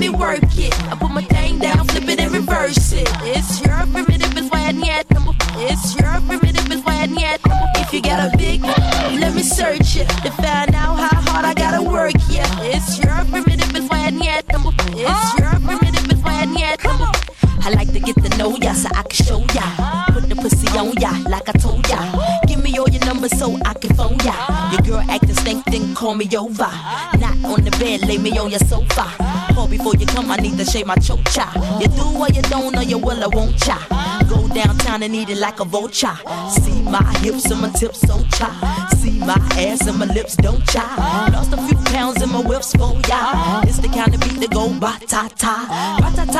me work it. I put my thing down, flip it and reverse it. It's your primitive, it's why I need number. It's your primitive, it's why I need number. If you got a big, let me search it to find out how hard I gotta work. Yeah, it's your primitive, it's why I need number. It's your primitive, it's why I need number. I like to get to know ya so I can show ya. Put the pussy on ya like I told ya. Give me all your numbers so I can phone ya. Your girl acting stink, then call me over. Not on the bed, lay me on your sofa. Call before you come, I need to shave my chocha. You do or you don't, or you will or won't cha. Go downtown and eat it like a vulture. See my hips and my tips so cha. See my ass and my lips don't cha. Lost a few pounds in my whips for ya. It's the kind of beat that go ba-ta-ta.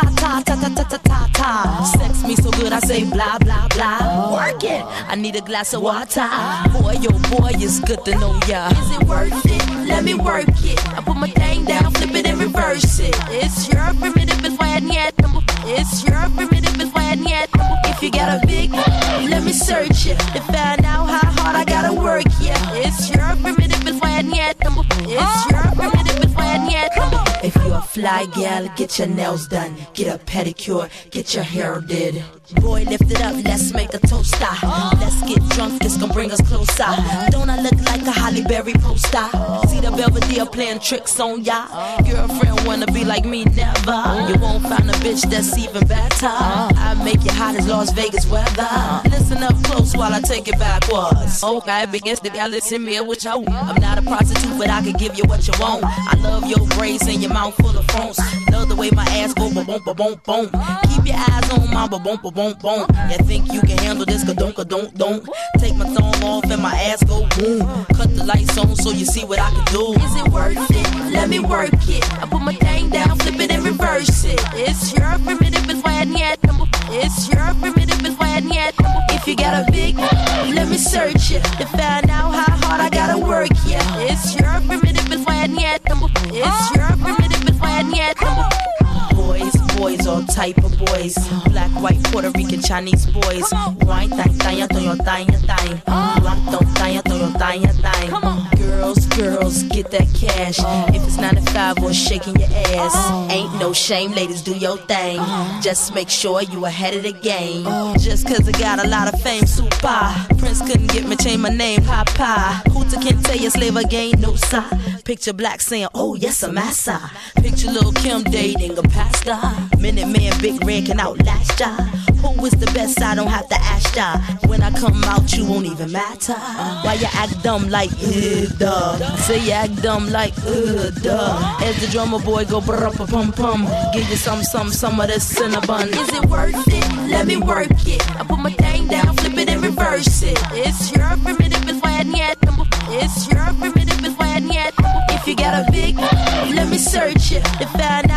Ba-ta-ta-ta-ta-ta-ta-ta-ta. Sex me so good I say blah blah blah. Work it, I need a glass of water. Boy, yo boy, it's good to know ya. Is it worth it? Let me work it. I put my thing down, flip it and reverse it. It's your primitive, it's why I need number. It's your primitive, it's why I need number. If you got a big, let me search it to find out how hard I gotta work. Yeah, it's your primitive, it's why I need number. It's your primitive, it's why I need number. If you're a fly gal, get your nails done, get a pedicure, get your hair did. Boy, lift it up, let's make a toaster. Let's get drunk, this gon' bring us closer. Don't I look like a Halle Berry poster? See the Belvedere playing tricks on ya. Girlfriend wanna be like me, never. You won't find a bitch that's even better. I make you hot as Las Vegas weather. Listen up close while I take it backwards. Okay, begins to listen me what you want. I'm not a prostitute, but I can give you what you want. I love your braids and your mouth full of phones. Love the way my ass go ba-boom, ba-boom, boom. Keep your eyes on my ba-boom, ba-boom, boom. You think you can handle this, ka-don't, ka-don't, don't. Take my thumb off and my ass go boom. Cut the lights on so you see what I can do. Is it worth it? Let me work it. I put my thing down, flip it and reverse it. It's your primitive, it's why I need number. It's your primitive, it's why I need number. If you got a big, let me search it to find out how hard I gotta work. Yeah, it's your primitive, it's why I need number. It's your primitive, it's why I need number. Boys, all type of boys. Black, white, Puerto Rican, Chinese boys. Wine, thang, girls, get that cash. If it's 9 to 5 or shaking your ass, ain't no shame, ladies, do your thing. Just make sure you ahead of the game. Just cause I got a lot of fame, super. Prince couldn't get me, change my name, Papa. Hooter can tell you slave again, no sir. Picture Black saying, oh yes, I'm massa. Picture Lil' Kim dating a pastor. Minute Man, Big Red can outlast ya. Who is the best? I don't have to ask ya. When I come out, you won't even matter. Why you act dumb like, duh? Say you act dumb like, duh. As the drummer boy go brr-pum-pum. Give you some of this cinnabon. Is it worth it? Let me work it. I put my thing down, flip it and reverse it. It's your primitive, it's why I need number. It's your primitive, it's why I need number. If you got a big, let me search it to find